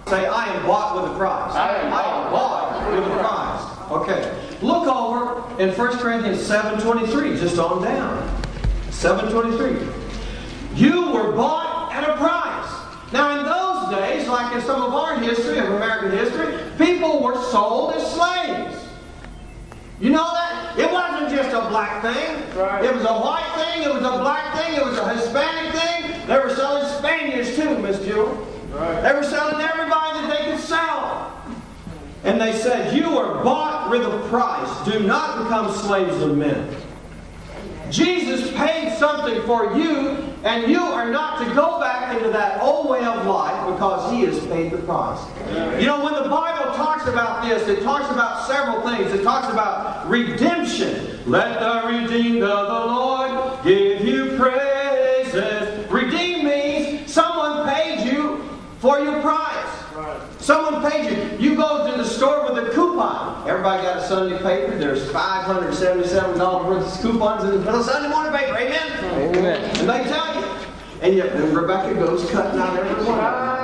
Say, I am bought with a price. I am bought with a price. Okay. Look over in 1 Corinthians 7:23, just on down. 7:23. You were bought at a price. Now in those days, like in some of our history, of American history, people were sold as slaves. You know that? It wasn't just a black thing. Right. It was a white thing, it was a black thing, it was a Hispanic thing. They were selling Spaniards too, Miss Jewel. Right. They were selling everybody that they could sell. And they said, you are bought with a price. Do not become slaves of men. Jesus paid something for you, and you are not to go back into that old way of life because He has paid the price. You know, when the Bible talks about this, it talks about several things. It talks about redemption. Let the redeemed of the Lord give you praises. Redeem means someone paid you for your price. Someone paid you. You go to the store with a coupon. Everybody got a Sunday paper. There's $577 worth of coupons in the Sunday morning paper. Amen? Amen. And they tell you. And yet Rebecca goes cutting out every one.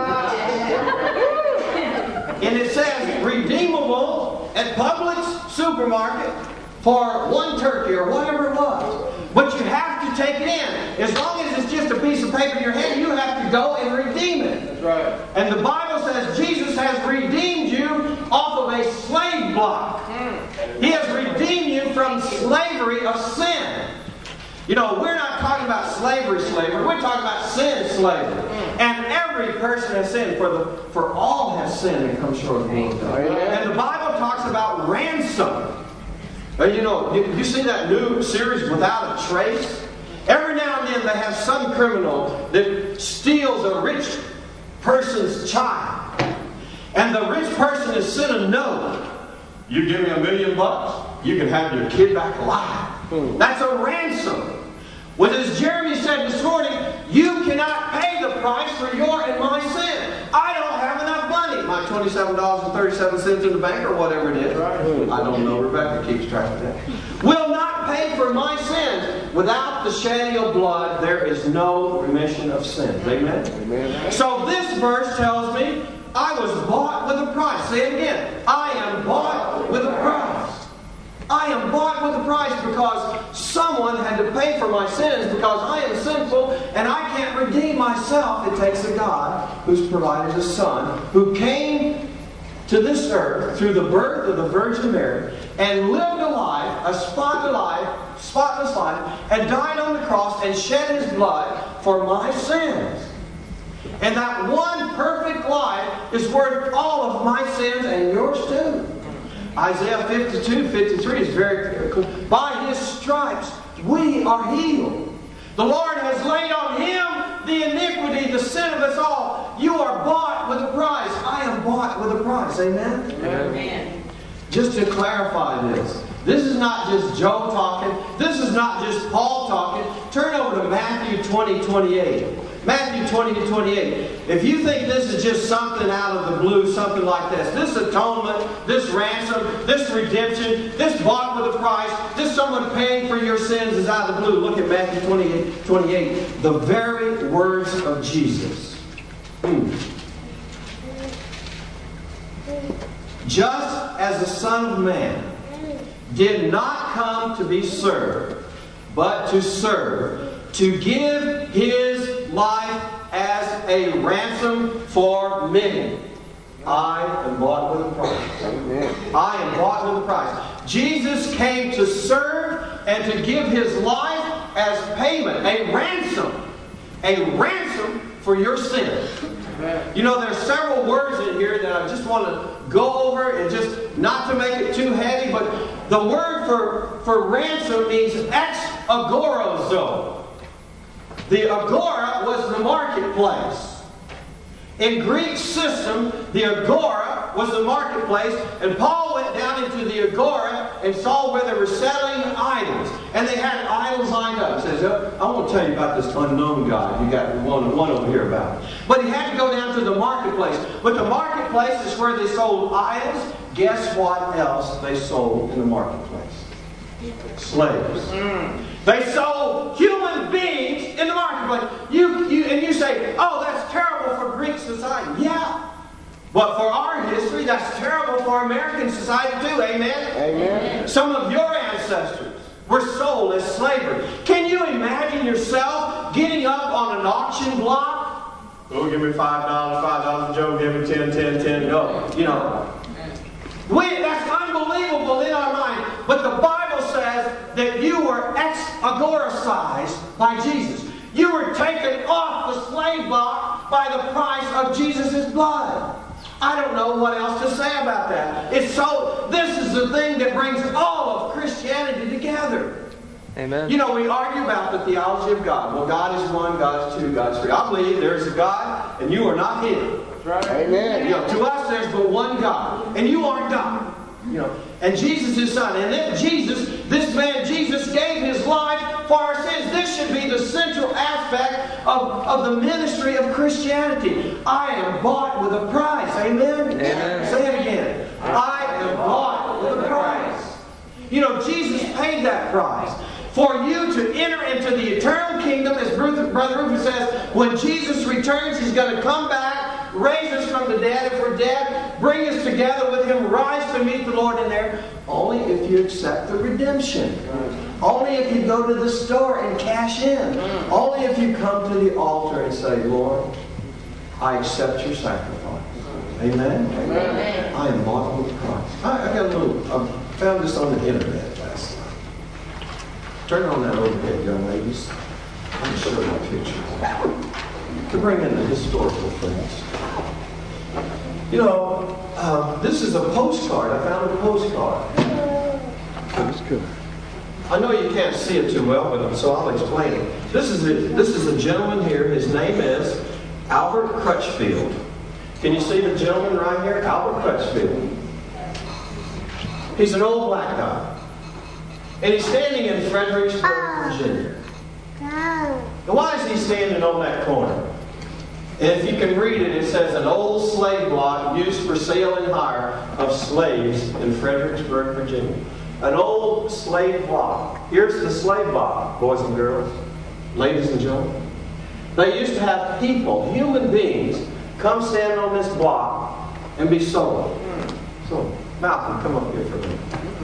And it says, redeemable at Publix supermarket for one turkey or whatever it was. But you have to take it in. As long as it's just a piece of paper in your hand, you have to go and redeem it. That's right. And the Bible says Jesus has redeemed you off of a slave block. He has redeemed you from slavery of sin. You know, we're not talking about slavery. We're talking about sin slavery. And every person has sinned. For all has sinned and come short of the glory of God. And the Bible talks about ransom. You know, you see that new series, Without a Trace? Every now and then they have some criminal that steals a rich person's child. And the rich person is sent a note. You give me $1 million, you can have your kid back alive. That's a ransom. Well, as Jeremy said this morning, you cannot pay the price for your and my sin. I don't have enough money. My $27.37 in the bank or whatever it is. I don't know. Rebecca keeps track of that. Will not pay for my sins. Without the shedding of blood, there is no remission of sins. Amen? Amen. So this verse tells me I was bought with a price. Say it again. I am bought with a price. I am bought with a price because someone had to pay for my sins because I am sinful and I can't redeem myself. It takes a God who's provided a Son who came to this earth through the birth of the Virgin Mary and lived a life, a spotless life, and died on the cross and shed His blood for my sins. And that one perfect life is worth all of my sins and yours too. Isaiah 52:53 is very clear. By His stripes we are healed. The Lord has laid on Him the iniquity, the sin of us all. You are bought with a price. I am bought with a price. Amen? Amen. Just to clarify this is not just Joe talking. This is not just Paul talking. Turn over to Matthew 20:28. Matthew 20:28. If you think this is just something out of the blue, something like this atonement, this ransom, this redemption, this bought with a price, this someone paying for your sins is out of the blue. Look at Matthew 28. The very words of Jesus. Just as the Son of Man did not come to be served, but to serve, to give His life as a ransom for many. I am bought with a price. Amen. I am bought with a price. Jesus came to serve and to give His life as payment, a ransom for your sin. You know, there's several words in here that I just want to go over and just not to make it too heavy, but the word for ransom means ex agorozo. The agora was the marketplace. In Greek system, the agora was the marketplace, and Paul went down into the agora and saw where they were selling idols. And they had idols lined up. He says, I want to tell you about this unknown God. You got one over here about it. But he had to go down to the marketplace. But the marketplace is where they sold idols. Guess what else they sold in the marketplace? Slaves. They sold human beings in the marketplace. And you say, oh, that's terrible for Greek society. Yeah. But for our history, that's terrible for American society too. Amen? Amen. Some of your ancestors were sold as slavery. Can you imagine yourself getting up on an auction block? Oh, give me $5, $5. Joe, give me 10, 10, 10. Go. You know. That's unbelievable in our mind. But the Bible says that you were agoricized by Jesus. You were taken off the slave block by the price of Jesus' blood. I don't know what else to say about that. This is the thing that brings all of Christianity together. Amen. You know, we argue about the theology of God. Well, God is one, God is two, God is three. I believe there is a God, and you are not Him. That's right. Amen. You know, to us, there's but one God, and you aren't God. You know, and Jesus is Son. And then this man Jesus gave His life for our sins. This should be the central aspect of the ministry of Christianity. I am bought with a price. Amen? Amen. Say it again. I am bought with a price. You know, Jesus paid that price for you to enter into the eternal kingdom. As Brother Rufus says, when Jesus returns, He's going to come back, raise us from the dead. If we're dead, bring us together with Him, rise to meet the Lord in there. Only if you accept the redemption. Only if you go to the store and cash in. Only if you come to the altar and say, Lord, I accept your sacrifice. Amen? Amen. I am bought with a price. I got I found this on the internet last night. Turn on that overhead, young ladies. I'm going to show you a picture to bring in the historical things. You know, this is a postcard. I found a postcard. That's good. I know you can't see it too well, but so I'll explain it. This is a gentleman here. His name is Albert Crutchfield. Can you see the gentleman right here? Albert Crutchfield. He's an old black guy. And he's standing in Fredericksburg, Virginia. Now, why is he standing on that corner? And if you can read it, it says, an old slave block used for sale and hire of slaves in Fredericksburg, Virginia. An old slave block. Here's the slave block, boys and girls, ladies and gentlemen. They used to have people, human beings, come stand on this block and be sold. So, Malcolm, come up here for a minute.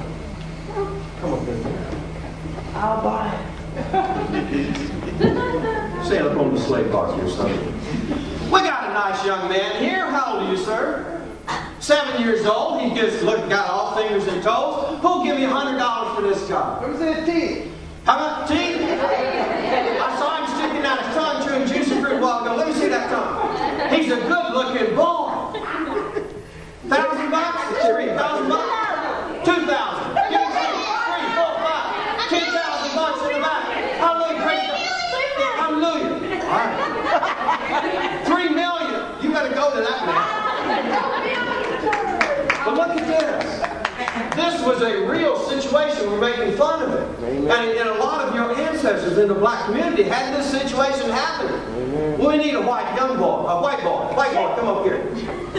Come up here. I'll buy it. Stand up on the slave block here, son. We got a nice young man here. How old are you, sir? 7 years old. He just got all fingers and toes. Who'll give me $100 for this guy? Where's that teeth? How about teeth? I saw him sticking out his tongue chewing juicy fruit a while ago. Let me see that tongue. He's a good-looking boy. $1,000? $3,000? $2,000? Give me $3, $4, $5, $10,000 in the back. Hallelujah! Praise God. Hallelujah! All right. $3 million. You got to go to that man. But look at this. This was a real situation. We're making fun of it. And a lot of your ancestors in the black community had this situation happening. Amen. We need a white young boy. A white boy. White boy, come up here.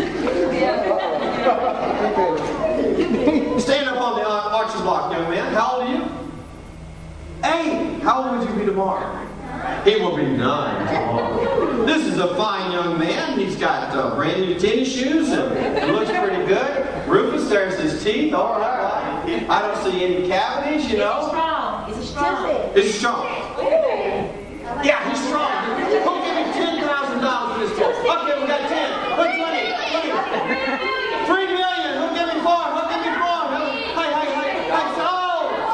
Stand up on the arches block, young man. How old are you? 8. How old would you be tomorrow? He will be 9 tomorrow. This is a fine young man. He's got brand new tennis shoes and looks pretty good. Rufus, there's his teeth. All right. I don't see any cavities, you know. Is he strong? Is he strong? Yeah, he's strong. Who'll give me $10,000 for this boy? Okay, we got 10. Who's 20? 3 million. Who'll give me 4? Who'll give me 4? Hey, sold.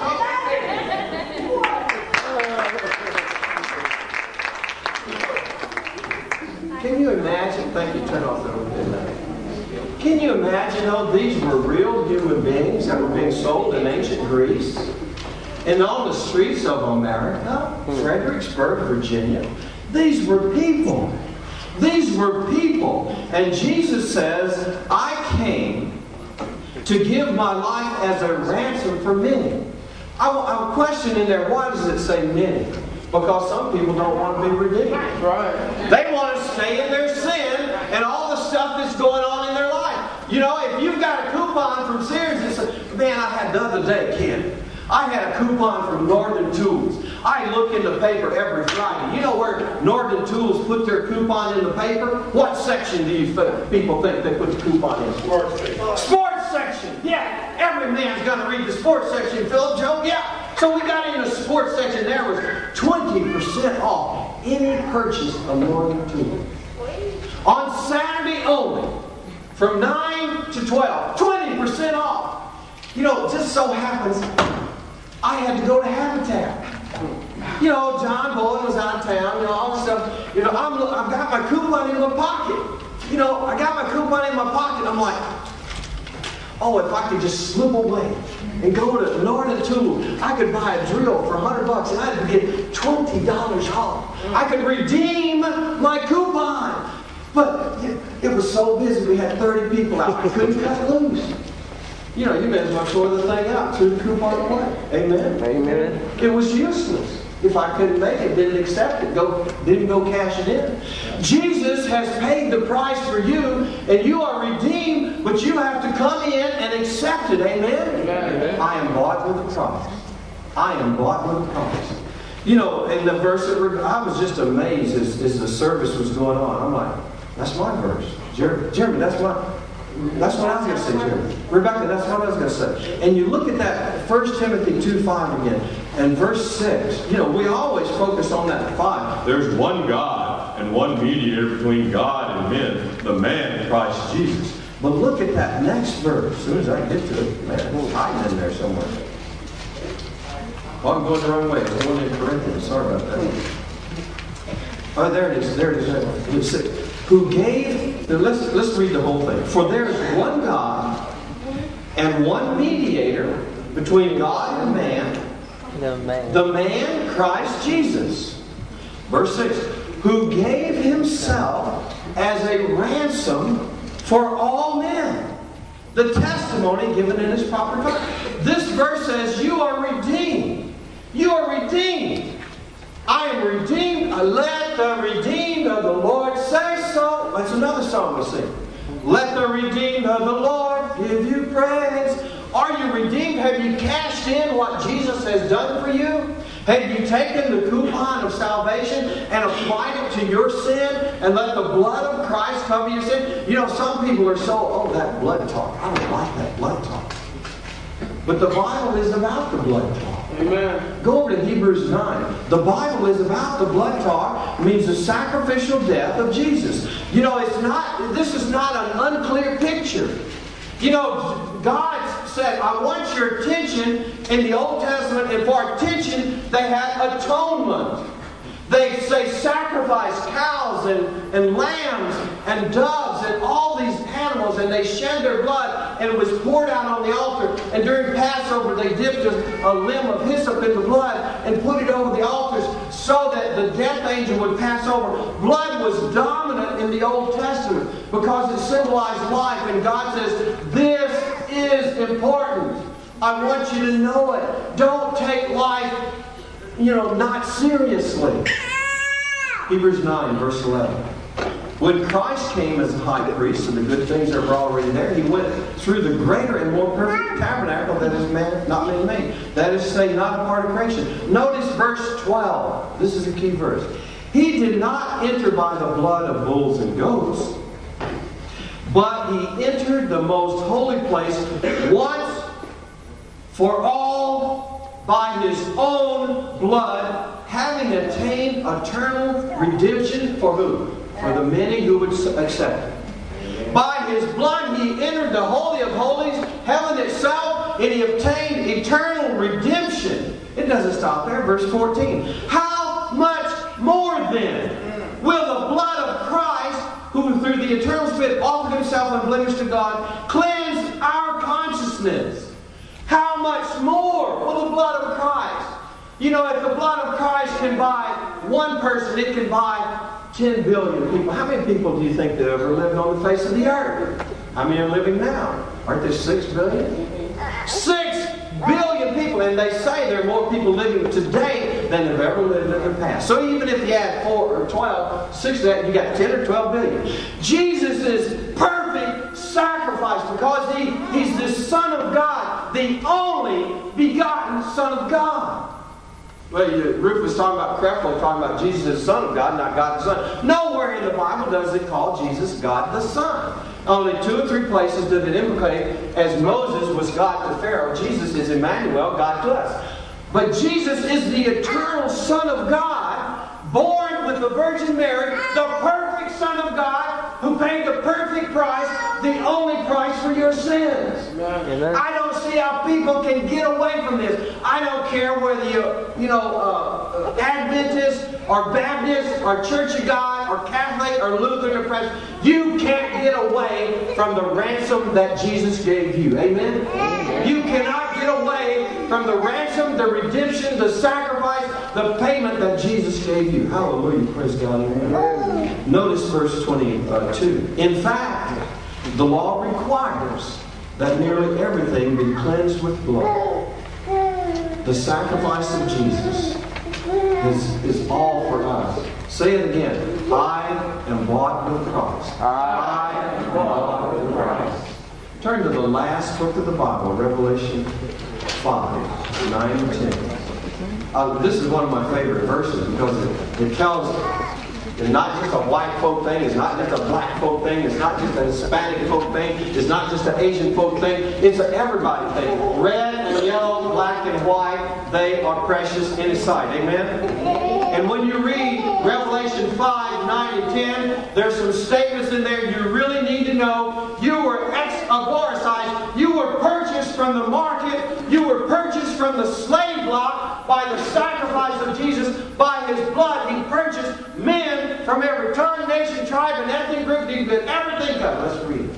Can you imagine? Thank you. Turn off the overhead. Can you imagine how these were real human beings that were being sold in ancient Greece? And on the streets of America, Fredericksburg, Virginia, these were people. These were people. And Jesus says, I came to give my life as a ransom for many. I'm questioning there, why does it say many? Because some people don't want to be redeemed. Right. They want to stay in their sin and all the stuff that's going on in their life. You know, if you've got a coupon from Sears and say, man, I had the other day, kid, I had a coupon from Northern Tools. I look in the paper every Friday. You know where Northern Tools put their coupon in the paper? What section do you people think they put the coupon in? Sports section. Sports section. Yeah, every man's got to read the sports section, Philip, Joe. Yeah. So we got in the sports section. There was 20% off any purchase of Northern Tools. On Saturday only, from 9 to 12, 20% off. You know, it just so happens I had to go to Habitat. You know, John Boyd was out of town, you know, all this stuff. You know, I've got my coupon in my pocket. You know, I got my coupon in my pocket. I'm like, oh, if I could just slip away and go to Northern Tool, I could buy a drill for $100 and I could get $20 off. I could redeem my coupon. But it was so busy, we had 30 people out. I couldn't cut loose. You know, you may as well throw the thing out, threw the coupon away. Amen? Amen. It was useless. If I couldn't make it, didn't accept it, didn't go cash it in. Jesus has paid the price for you, and you are redeemed, but you have to come in and accept it. Amen? Amen. I am bought with a price. I am bought with a price. You know, in the verse that I was just amazed as the service was going on. I'm like, that's my verse. Jeremy, that's what I was going to say, Jeremy. Rebecca, that's what I was going to say. And you look at that 1 Timothy 2:5 again, and verse 6. You know, we always focus on that 5. There's one God and one mediator between God and men, the man Christ Jesus. But look at that next verse. As soon as I get to it, man, it's hiding in there somewhere. Oh, I'm going the wrong way. I'm going in Corinthians. Sorry about that. Oh, there it is. There it is. Let's see. Who gave, let's read the whole thing. For there is one God and one mediator between God and man, the man Christ Jesus. Verse 6, who gave himself as a ransom for all men. The testimony given in his proper time. This verse says you are redeemed. You are redeemed. I am redeemed. Let the redeemed of the Lord say so. That's another song we sing. Let the redeemed of the Lord give you praise. Are you redeemed? Have you cashed in what Jesus has done for you? Have you taken the coupon of salvation and applied it to your sin and let the blood of Christ cover your sin? You know, some people are so, that blood talk. I don't like that blood talk. But the Bible is about the blood talk. Amen. Go over to Hebrews 9. The Bible is about the blood talk. It means the sacrificial death of Jesus. You know, this is not an unclear picture. You know, God said, I want your attention in the Old Testament, and for attention, they had atonement. They say sacrifice cows and lambs and doves and all these animals, and they shed their blood, and it was poured out on the altar. And during Passover, they dipped a limb of hyssop in the blood and put it over the altars so that the death angel would pass over. Blood was dominant in the Old Testament because it symbolized life, and God says, this is important. I want you to know it. Don't take life not seriously. Hebrews 9, verse 11. When Christ came as a high priest, and the good things that were already there, he went through the greater and more perfect tabernacle that is not man made. That is to say, not a part of creation. Notice verse 12. This is a key verse. He did not enter by the blood of bulls and goats, but he entered the most holy place once for all by his own blood, having attained eternal redemption for who? For the many who would accept it. By his blood he entered the Holy of Holies, heaven itself, and he obtained eternal redemption. It doesn't stop there. Verse 14. How much more then will the blood of Christ, who through the eternal Spirit offered himself unblemished to God, cleanse our consciousness? How much more will the blood of Christ? You know, if the blood of Christ can buy one person, it can buy 10 billion people. How many people do you think that ever lived on the face of the earth? How many are living now? Aren't there 6 billion? 6 billion people. And they say there are more people living today than have ever lived in the past. So even if you add 4 or 12, 6 of that, you got 10 or 12 billion. Jesus is perfect sacrifice because he's the Son of God. not the only begotten Son of God. Well, Ruth was talking about Creflo, talking about Jesus as the Son of God, not God the Son. Nowhere in the Bible does it call Jesus God the Son. Only 2 or 3 places does it implicate, as Moses was God to Pharaoh, Jesus is Emmanuel, God to us. But Jesus is the eternal Son of God, born with the Virgin Mary, the perfect Son of God, who paid the perfect price, the only price for your sins. Amen. I don't see how people can get away from this. I don't care whether you're, Adventist or Baptist or Church of God or Catholic or Lutheran or Presbyterian. You can't get away from the ransom that Jesus gave you. Amen? You cannot get away from the ransom, the redemption, the sacrifice, the payment that Jesus gave you. Hallelujah. Praise God. Amen. Notice verse 22. In fact, the law requires that nearly everything be cleansed with blood. The sacrifice of Jesus is all for us. Say it again. I am bought with Christ. I am bought with Christ. Turn to the last book of the Bible, Revelation 5, 9 and 10. This is one of my favorite verses because it tells it's not just a white folk thing, it's not just a black folk thing, it's not just a Hispanic folk thing, it's not just an Asian folk thing, it's an everybody thing. Red and yellow, black and white, they are precious in His sight. Amen? And when you read Revelation 5, 9 and 10, there's some statements in there you really need to know. You were ex-aboricized, you were purchased from the market, you were purchased from the slave block by the sacrifice of Jesus. By His blood, He purchased men from every tongue, nation, tribe, and ethnic group you could ever think of. Let's read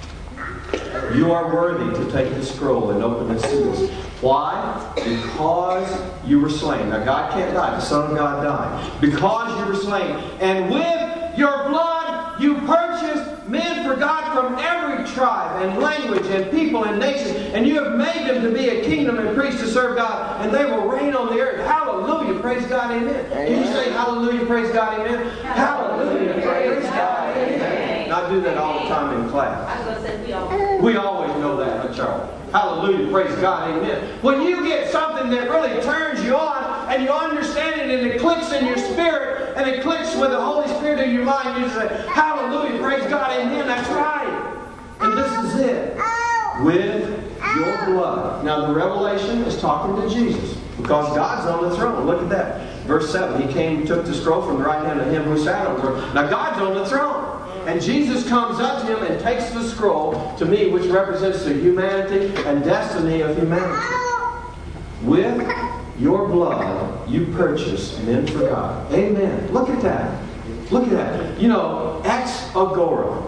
it. You are worthy to take the scroll and open its seals. Why? Because you were slain. Now God can't die. The Son of God died. Because you were slain. And with your blood you purchased men for God from every tribe and language and people and nation. And you have made them to be a kingdom and priests to serve God. And they will reign on the earth. Hallelujah. Praise God. Amen. Can you say hallelujah. Praise God. Amen. Hallelujah. Praise God. Amen. And I do that all the time in class. I was going to say we always know that, Charles. Hallelujah. Praise God. Amen. When you get something that really turns you on and you understand it and it clicks in your spirit and it clicks with the Holy Spirit in your mind, you say, hallelujah. Praise God. Amen. That's right. And this is it. With your blood. Now the Revelation is talking to Jesus because God's on the throne. Look at that. Verse 7. He came, took the scroll from the right hand of Him who sat on the throne. Now God's on the throne. And Jesus comes up to Him and takes the scroll, to me, which represents the humanity and destiny of humanity. With your blood, you purchase men for God. Amen. Look at that. Look at that. You know, ex agora.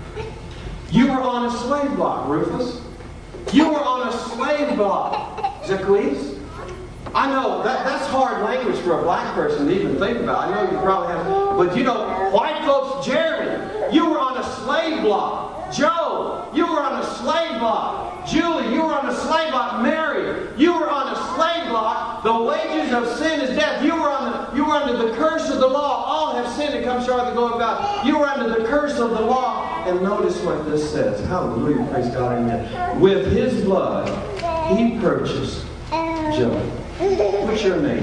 You were on a slave block, Rufus. You were on a slave block, Zacchaeus. I know, that's hard language for a black person to even think about. I know you probably have. But you know, white folks, Jeremy, you were on a slave block. Joe, you were on a slave block. Julie, you were on a slave block. Mary, you were on a slave block. The wages of sin is death. You were under the curse of the law. All have sinned and come short of the glory of God. You were under the curse of the law. And notice what this says. Hallelujah. Praise God. Amen. With His blood, He purchased Joe. What's your name?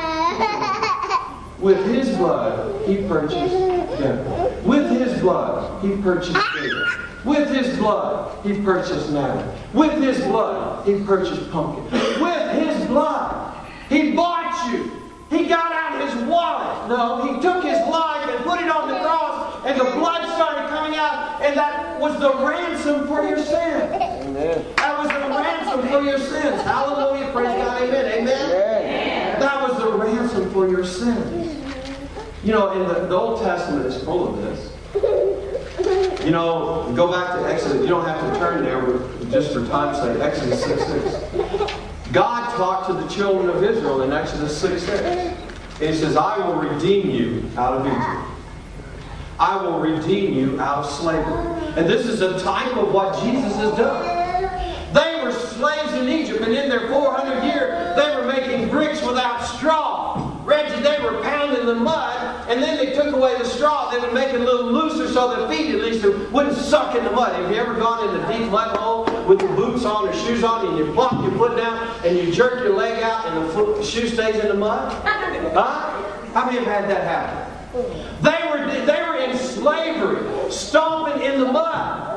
With His blood, He purchased Deborah. With His blood, He purchased David. With His blood, He purchased Natalie. With His blood, He purchased Pumpkin. With His blood, He bought you. He got out His wallet. No, He took His life and put it on the cross, and the blood started coming out, and that was the ransom for your sins. Amen. That was the ransom for your sins. Hallelujah. Praise God. Amen. Amen. Amen. That was the ransom for your sins. You know, in the Old Testament is full of this. You know, go back to Exodus. You don't have to turn there, but just for time's sake, Exodus 6:6. God talked to the children of Israel in Exodus 6:6. He says, I will redeem you out of Egypt. I will redeem you out of slavery. And this is a type of what Jesus has done. They were slaves in Egypt, and in their 400 years, they were making bricks without straw. Reggie, they were pounding the mud, and And then they took away the straw. They would make it a little looser so their feet at least wouldn't suck in the mud. Have you ever gone in a deep mud hole with your boots on or shoes on and you plop your foot down and you jerk your leg out and the shoe stays in the mud? Huh? How many have had that happen? They were in slavery, stomping in the mud.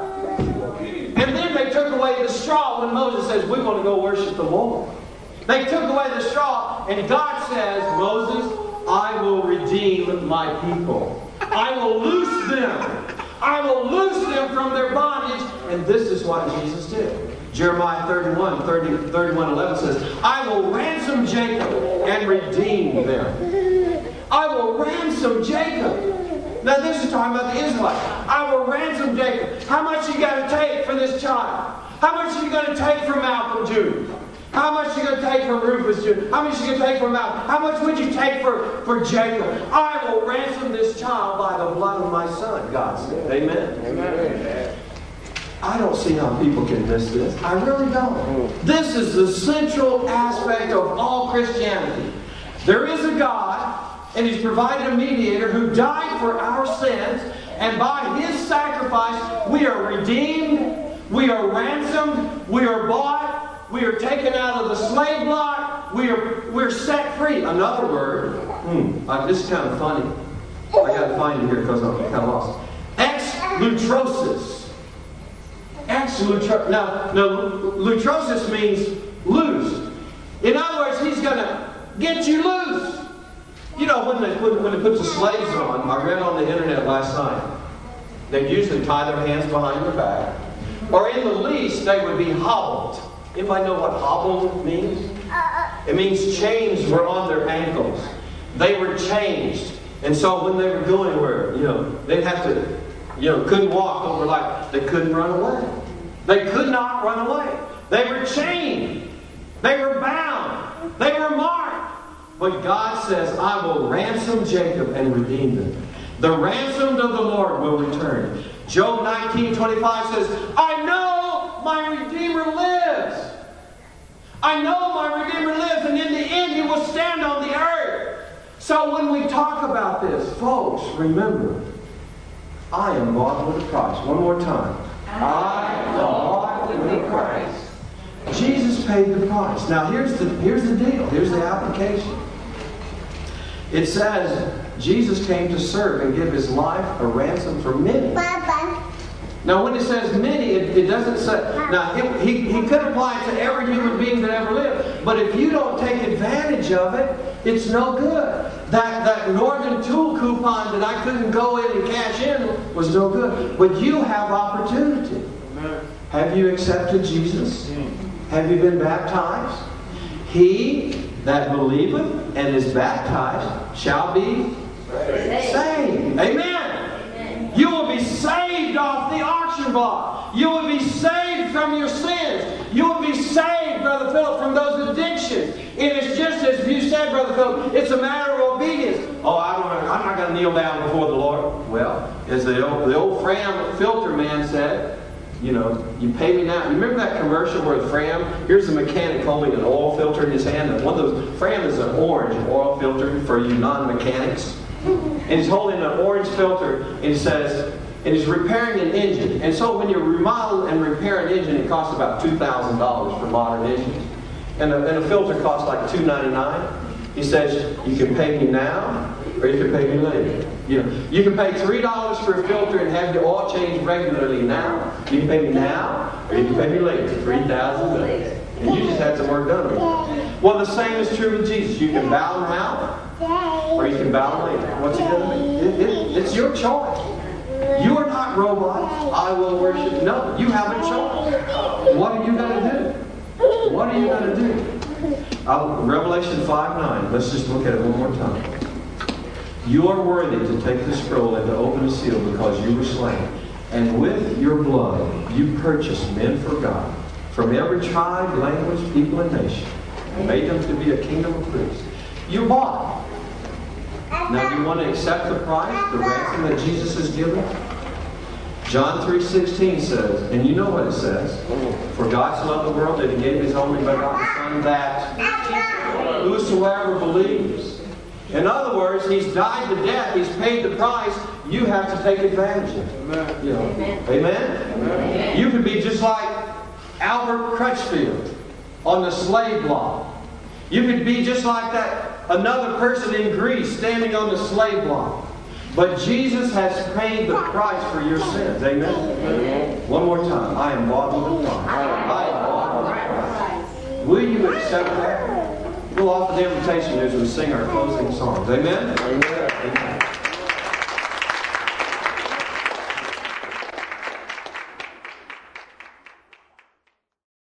And then they took away the straw when Moses says, we want to go worship the Lord. They took away the straw, and God says, Moses, I will redeem my people. I will loose them. I will loose them from their bondage. And this is what Jesus did. Jeremiah 31:11 says, I will ransom Jacob and redeem them. I will ransom Jacob. Now this is talking about the Israelites. I will ransom Jacob. How much you got to take for this child? How much are you going to take from Malcolm Jr.? How much are you going to take from Rufus Jr.? How much are you going to take from Malcolm? How much would you take for Jacob? I will ransom this child by the blood of my son, God said. Amen? Amen. I don't see how people can miss this. I really don't. This is the central aspect of all Christianity. There is a God, and He's provided a mediator who died for our sins, and by His sacrifice we are redeemed, we are ransomed, we are bought, we are taken out of the slave block, we're set free. Another word, this is kind of funny. I got to find it here because I'm kind of lost. Ex-lutrosis. Ex-lutrosis. Now, lutrosis means loose. In other words, He's going to get you loose. You know, when they put the slaves on, I read on the internet last night, they'd usually tie their hands behind their back, or in the least, they would be hobbled. Anybody know what hobbled means? It means chains were on their ankles. They were changed. And so when they were going anywhere, they'd have to, couldn't walk over like they couldn't run away. They could not run away. They were chained. They were bound. They were marked. But God says, I will ransom Jacob and redeem them. The ransomed of the Lord will return. Job 19:25 says, I know my Redeemer lives. I know my Redeemer lives, and in the end He will stand on the earth. So when we talk about this, folks, remember, I am bought with a price. One more time. I am bought with a price. Jesus paid the price. Now here's the deal. Here's the application. It says Jesus came to serve and give His life a ransom for many. Now when it says many, it doesn't say... Now he could apply it to every human being that ever lived. But if you don't take advantage of it, it's no good. That Northern Tool coupon that I couldn't go in and cash in was no good. But you have opportunity. Have you accepted Jesus? Have you been baptized? He that believeth and is baptized shall be saved. Amen. You will be saved off the auction block. You will be saved from your sins. You will be saved, Brother Philip, from those addictions. It is just as you said, Brother Philip, it's a matter of obedience. Oh, I'm not going to kneel down before the Lord. Well, as the old Fram filter man said, you pay me now. You remember that commercial where the Fram, here's the mechanic holding an oil filter in his hand, and one of those, Fram is an orange oil filter for you non-mechanics. And he's holding an orange filter, and he says, and he's repairing an engine. And so when you remodel and repair an engine, it costs about $2,000 for modern engines. And a filter costs like $2.99. He says, you can pay me now, or you can pay me later. You can pay $3 for a filter and have your oil changed regularly now. You can pay me now, or you can pay me later, $3,000. And you just had some work done on it. Well, the same is true with Jesus. You can bow now, or you can bow later. What's He going to do? It's your choice. You are not robots. I will worship. No, you have a choice. What are you going to do? What are you going to do? Revelation 5:9. Let's just look at it one more time. You are worthy to take the scroll and to open the seal because you were slain. And with your blood you purchased men for God from every tribe, language, people, and nation. And made them to be a kingdom of priests. You bought. Now do you want to accept the price, the ransom that Jesus has given? John 3:16 says, and you know what it says, for God so loved the world that He gave His only begotten Son, that whosoever believes In other words, He's died to death. He's paid the price. You have to take advantage of it. Amen. You know. Amen? You could be just like Albert Crutchfield on the slave block. You could be just like that another person in Greece standing on the slave block. But Jesus has paid the price for your sins. Amen? One more time. I am bought with a price. I am bought with a price. Will you accept that? We'll offer the invitation as we sing our closing songs. Amen? Amen.